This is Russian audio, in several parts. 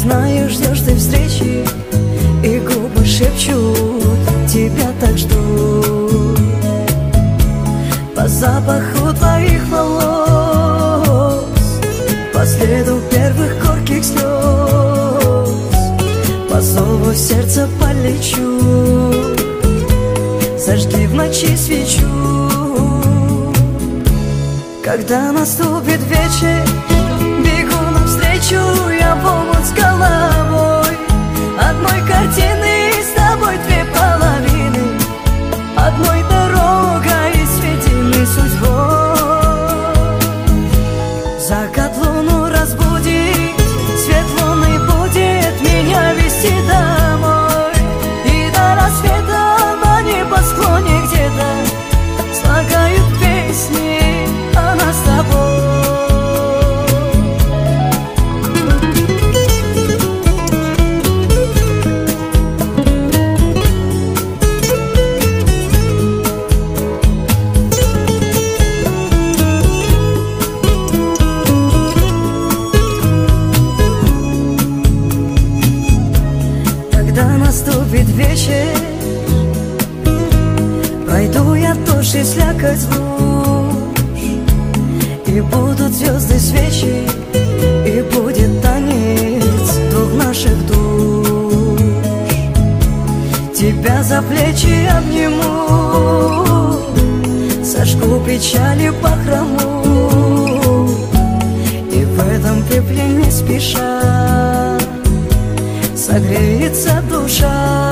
знаю, ждешь ты встречи, и губы шепчут, тебя так ждут. По запаху твоих волос, по следу первых горьких слез, по зову сердца полечу, зажги в ночи свечу. Когда наступит вечер, бегу навстречу я в омут с головой. Одной картины с тобой две половины, одной дорогой и светильной судьбой. Закат луну разбудит, свет луны будет меня вести домой. И до рассвета на небосклоне где-то слагают песни о нас с тобой. Когда наступит вечер, пройду я тушь и слякоть луж, и будут звезды свечи, и будет танец двух наших душ. Тебя за плечи обниму, сожгу печали бахрому, и в этом пепле не спеша согреется душа.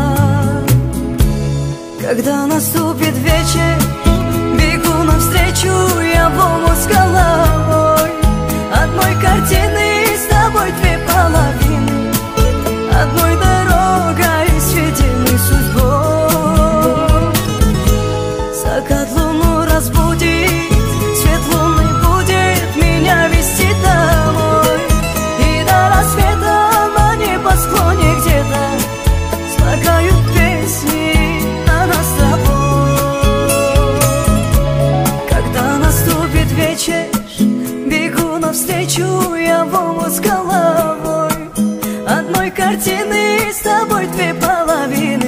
Когда наступит вечер, бегу навстречу я в омут с головой. Одной картины с тобой две половины, одной дорогой и светильной судьбой. Закат луну разбудит, свет луны будет меня вести домой. И до рассвета на небосклоне где-то слагают песни о нас с тобой. Когда наступит вечер, бегу навстречу я в омут с головой. Одной картины с тобой две половины,